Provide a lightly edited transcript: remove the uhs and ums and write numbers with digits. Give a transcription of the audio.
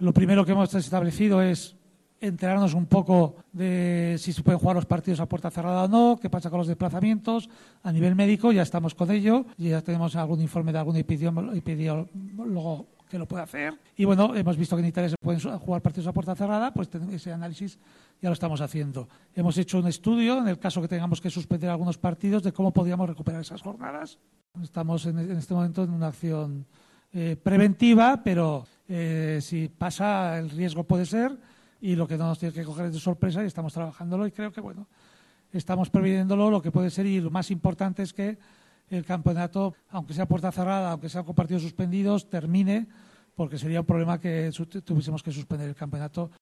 Lo primero que hemos establecido es enterarnos un poco de si se pueden jugar los partidos a puerta cerrada o no, qué pasa con los desplazamientos. A nivel médico ya estamos con ello, ya tenemos algún informe de algún epidemiólogo que lo puede hacer. Y bueno, hemos visto que en Italia se pueden jugar partidos a puerta cerrada, pues ese análisis ya lo estamos haciendo. Hemos hecho un estudio, en el caso que tengamos que suspender algunos partidos, de cómo podríamos recuperar esas jornadas. Estamos en este momento en una acción preventiva, pero si pasa, el riesgo puede ser, y lo que no nos tiene que coger es de sorpresa, y estamos trabajándolo, y creo que bueno, estamos previéndolo lo que puede ser, y lo más importante es que el campeonato, aunque sea puerta cerrada, aunque sea con partidos suspendidos, termine, porque sería un problema que tuviésemos que suspender el campeonato